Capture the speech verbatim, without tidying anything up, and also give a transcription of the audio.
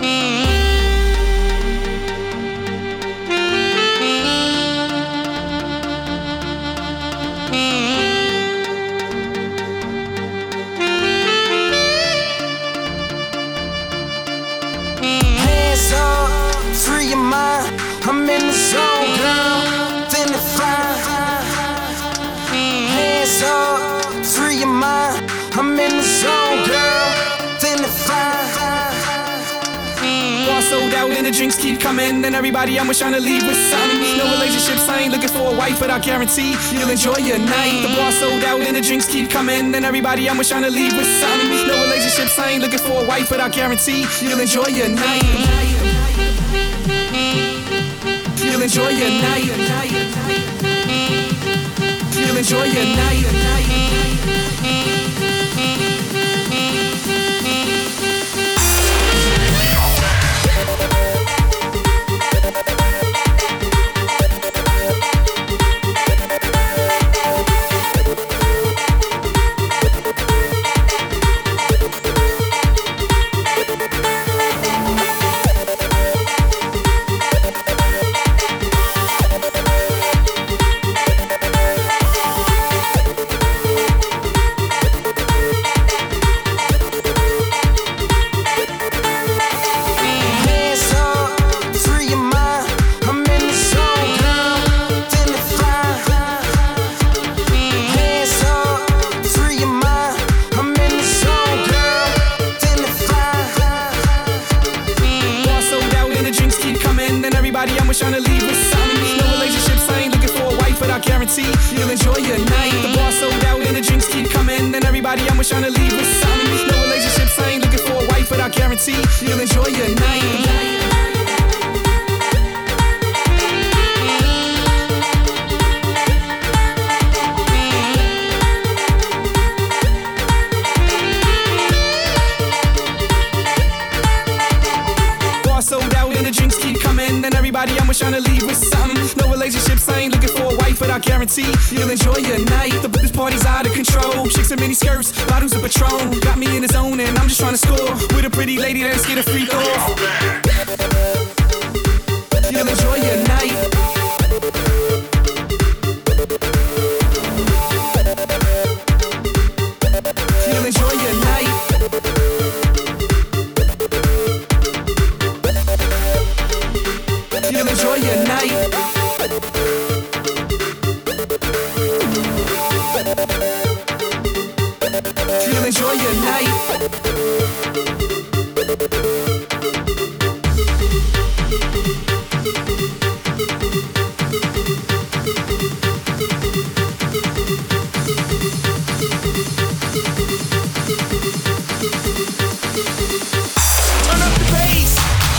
Hands up, free your mind. I'm in the zone, girl. Feeling fine. Hands up, free your mind. I'm in the zone, girl. Feeling fine. Bar sold out and the drinks keep coming, and everybody I'm with trying to leave with something. No relationships, I ain't looking for a wife, but I guarantee you'll enjoy your night. The bar sold out and the drinks keep coming, and everybody I'm with trying to leave with something. No relationships, I ain't looking for a wife, but I guarantee you'll enjoy your night. You'll enjoy your night. You'll enjoy your night. I'm trying to leave with something. No relationships, I ain't looking for a wife, but I guarantee you'll enjoy your night. The bar sold out and the drinks keep coming, and everybody I'm with trying to leave with something. No relationships, I ain't looking for a wife, but I guarantee you'll enjoy your night. I'm trying to leave with something. No relationships, I ain't looking for a wife, but I guarantee you'll enjoy your night. The, this party's out of control. Chicks in mini skirts, bottles of Patron. Got me in the zone and I'm just trying to score with a pretty lady that's get a free throw. You'll enjoy your night. You'll enjoy your night. You'll enjoy your night. You'll enjoy your night. Turn up the bass.